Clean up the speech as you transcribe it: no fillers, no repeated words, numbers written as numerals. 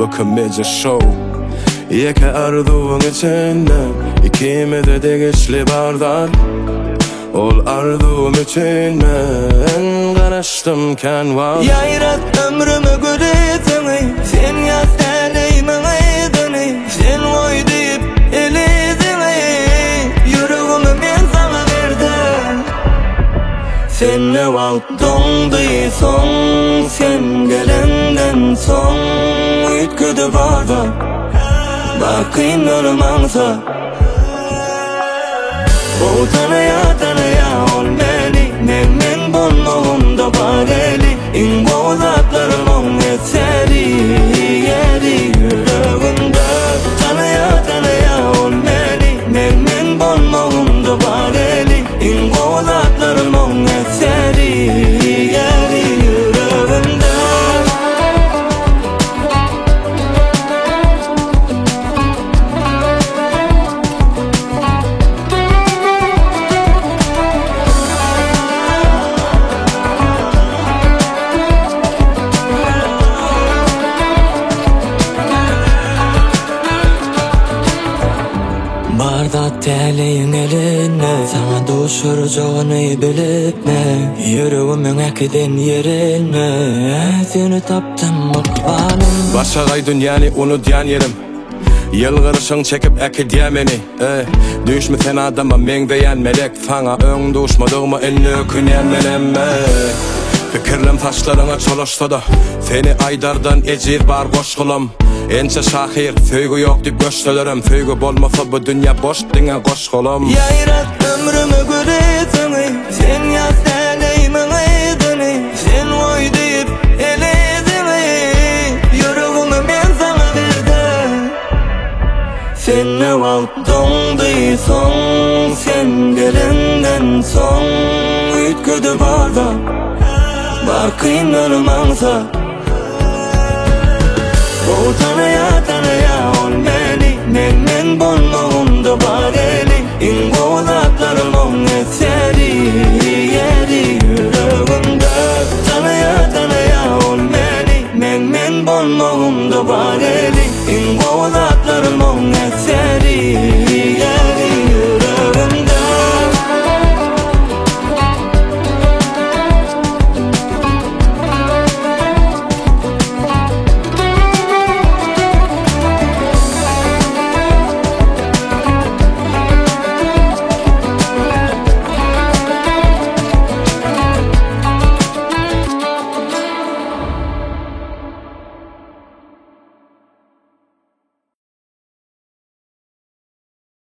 bakımıca show. Yeke arduğun içinde ikimize de güçlü bardan. Ol arduğum için ben karıştımken var. Yayrat ömrümü göretini, sen yaz eleymin aydını, sen oy deyip elidini, yüreğimi ben sana verdim. Sen ne vaktonduysan, sen gelenden son ütküdü barda, bakayım ölümansa. O tanıya ol beni, men bulmağımda bareli, İngozatlarım on eseri, yeri yüreğimde. Tanıya ol beni, men bulmağımda bareli, İngozatlarım on eseri, yeri yüreğimde. Barda teleyin eline, sana doşuracağını bilip ne? Yüreğimin ekiden yerine, seni taptım mıkbalım. Başagay dünyani unut yan yerim, yılgırışın çekip ekidye beni. Düşmü sen adama men beyen melek, sana ön düşmadığımı enli künen menemme. Fikirlim taşlarına çoluştu da, seni aydardan ecir bar koşkulum. Ence şahir, söygü yok dip göçtelerim, söygü bolmasa bu dünya boş dine koşkulum. Yayrat ömrümü göretini, sen yaz eleymin aydını, sen oy deyip elidini, yüreğimi ben sana verdim. Sen ne vaktonduysan, sen gelenden son ütküdü barda, bakayım ölümansa. O tanıya